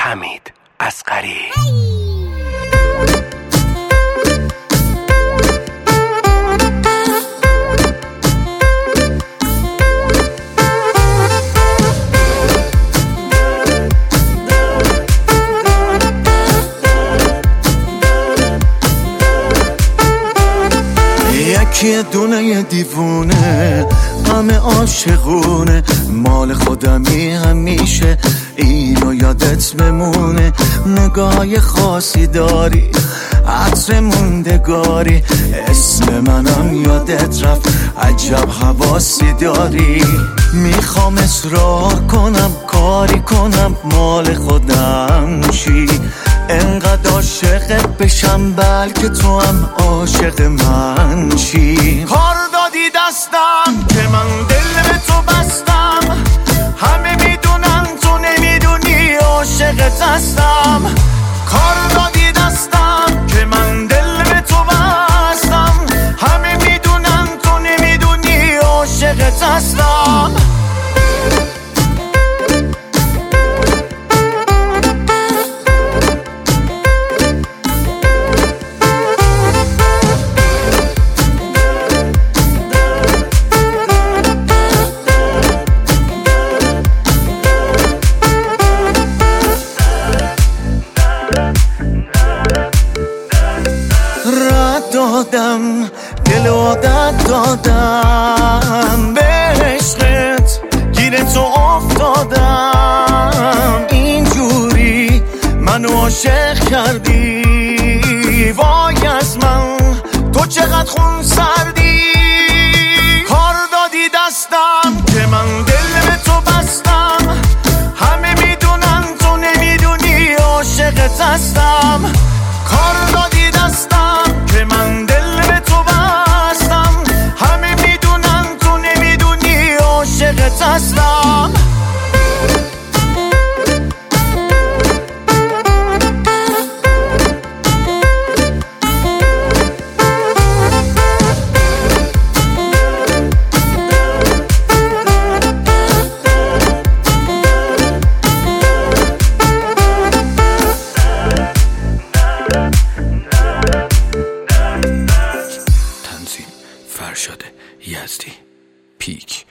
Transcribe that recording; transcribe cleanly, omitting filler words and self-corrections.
حمید اصغری. یکی دونه دیوونه همه عاشقونه، مال خودمی همیشه اینو یادت بمونه. نگاه خاصی داری، عطر موندگاری، اسم منم یادت رفت، عجب حواسی داری. میخوام اصرار کنم، کاری کنم مال خودم شی، انقدر عاشقت بشم بلکه تو هم عاشق من شی. کار دادی دستم که من دل به تو بستم، همه میدونن تو نمیدونی عاشقت هستم. کار دادی دستم که من دل به تو بستم، همه میدونن تو نمیدونی عاشقت هستم. دادم دل عادت دادم، به عشقت گیر تو افتادم. اینجوری منو عاشق کردی، وای از من تو چقدر خون سردی. کار دادی دستم که من دل به تو بستم، همه میدونن تو نمیدونی عاشقت هستم. کار دادی دستم که من دل به تو بستم، همه میدونن تو نمیدونی عاشقت هستم. فرشاد یزدی، پیک.